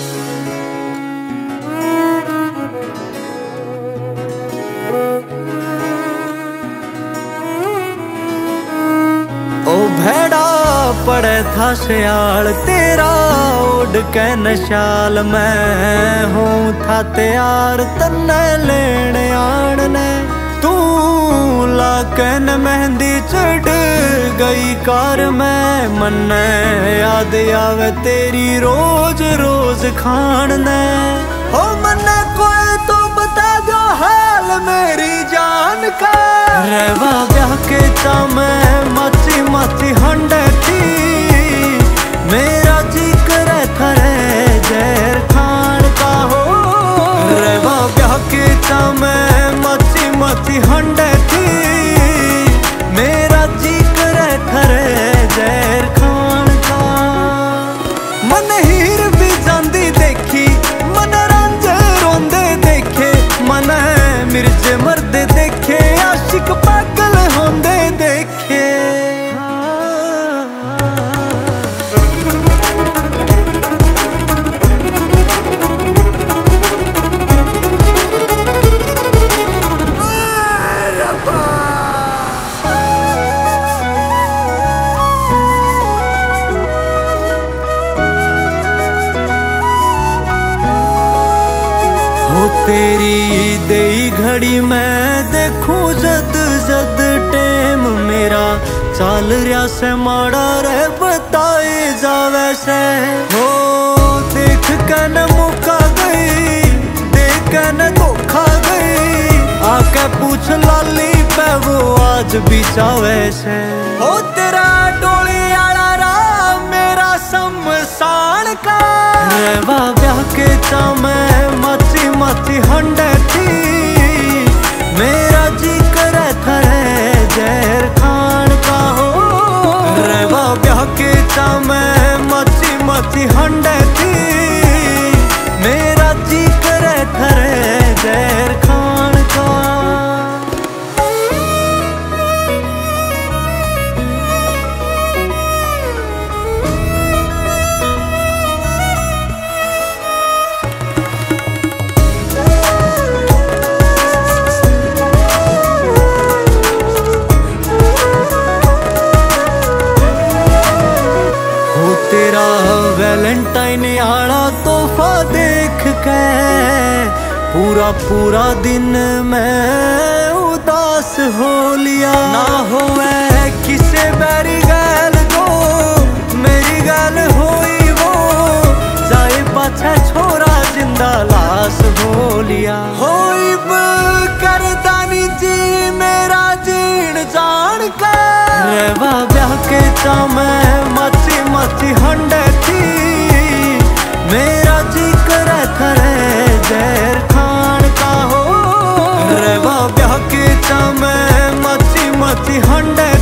ओ भेड़ा पड़े था सियाल तेरा उड़ के नशाल, मैं हूँ था तैयार तन्ने लेने आने। तू लाकन मेहंदी चढ़ गई कार में, मन्ने याद आवे तेरी रोज रोज खान ने। हो मन्ने कोई तो बता दो हाल मेरी जान का, रहवा ब्याह के चामे माची माची हंडे थी, मेरा जी करे थरे जहर खान का। हो रहवा ब्याह के चामे माची माची हंडे थी, मेरा जी करे थरे जहर खान का। मन हीर भी जांदी देखी, मन रांझे रोंदे देखे, मन मिर्जे मरदे देखे, आशिक पागल होंदे देखे। हो तेरी देई घड़ी मैं देखूं जद जद टेम मेरा, चाल रिया से माड़ा रे बताए जावे से। हो देख कन मुका गई, देख कन धोखा गई, आके पूछ लाली पे वो आज भी चावे से। हो तेरा डोली आड़ा रा मेरा शमशान का, रहवा ब्याह के चामे माची माची हंडे थी, मेरा जी करे थरे जहर खान का। हो रहवा ब्याह के चामे माची माची हंडे थी, मेरा जी करे थरे जहर खान का। तेरा वैलेंटाइन आला तोहफा देख के पूरा पूरा दिन मैं उदास हो लिया। ना होवे किसे बैरी गैल दो, मेरी गैल होई वो, चाहे पाछे छोरा जिंदा लाश हो लिया। होई करदानी जी मेरा जीण जान का, रहवा ब्याह के चामे माची माची हंडे थी, मेरा जी करे थरे जहर खान का। हो रहवा ब्याह के चामे माची माची हंडे